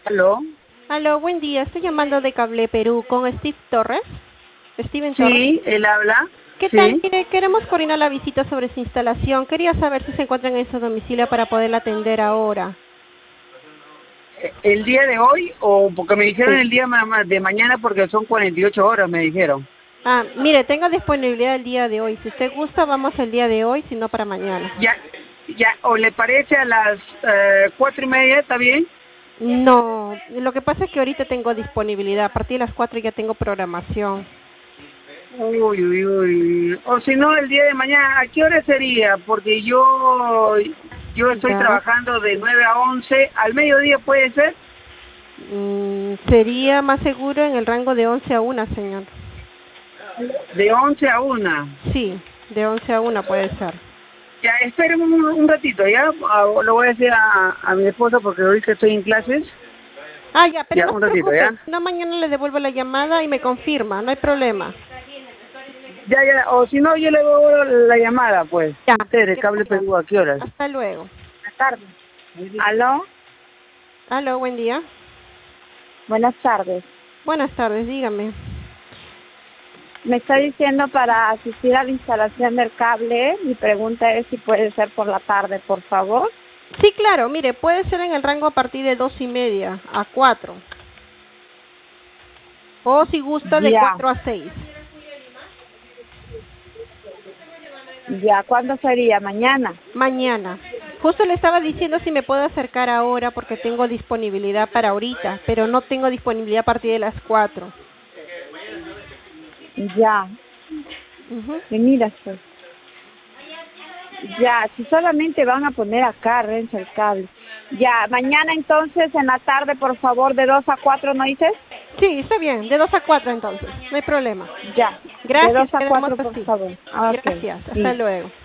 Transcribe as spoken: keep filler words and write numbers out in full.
¿Aló? Aló, buen día. Estoy llamando de Cable Perú con Steve Torres. Steven Torres. Sí, él habla. ¿Qué tal? Sí. Mire, queremos coordinar la visita sobre su instalación. Quería saber si se encuentran en su domicilio para poderla atender ahora. Eh, ¿El día de hoy o porque me dijeron Sí. el día ma- ma- de mañana porque son cuarenta y ocho horas, me dijeron? Ah, mire, tengo disponibilidad el día de hoy. Si usted gusta, vamos el día de hoy, si no para mañana. Ya, ya, ¿o le parece a las eh, cuatro y media? ¿Está bien? No, lo que pasa es que ahorita tengo disponibilidad. A partir de las cuatro ya tengo programación. Uy, uy, uy. O si no, el día de mañana, ¿a qué hora sería? Porque yo, yo estoy Ya. trabajando de nueve a once. ¿Al mediodía puede ser? Mm, sería más seguro en el rango de once a una, señor. De once a una. Sí, de once a una puede ser. Ya, esperen un, un ratito, ¿ya? Ah, lo voy a decir a, a mi esposa porque ahorita estoy en clases. Ah, ya, pero Ya, no se un ratito, preocupe. ¿ya? Si no, mañana le devuelvo la llamada y me confirma. No hay problema. Ya, ya, o si no, yo le doy la llamada, pues. Ya, Usted, de Cable gracias. Perú, ¿a qué horas? Hasta luego. Buenas tardes. ¿Aló? Aló, buen día. Buenas tardes. Buenas tardes, dígame. Me está diciendo para asistir a la instalación del cable. Mi pregunta es si puede ser por la tarde, por favor. Sí, claro, mire, puede ser en el rango a partir de dos y media a cuatro. O si gusta, de Ya, cuatro a seis. ya. ¿Cuándo sería? ¿Mañana? Mañana. Justo le estaba diciendo si me puedo acercar ahora porque tengo disponibilidad para ahorita, pero no tengo disponibilidad a partir de las cuatro. Ya. Ujú. Y mira, pues. Ya, si solamente van a poner acá, Renzo, el cable. Ya, mañana entonces en la tarde, por favor, de dos a cuatro, ¿no dices? Sí, está bien, de dos a cuatro entonces, no hay problema. Ya, de dos Gracias, a quedamos cuatro, por así. favor. Ah, ok, Gracias, hasta sí. luego.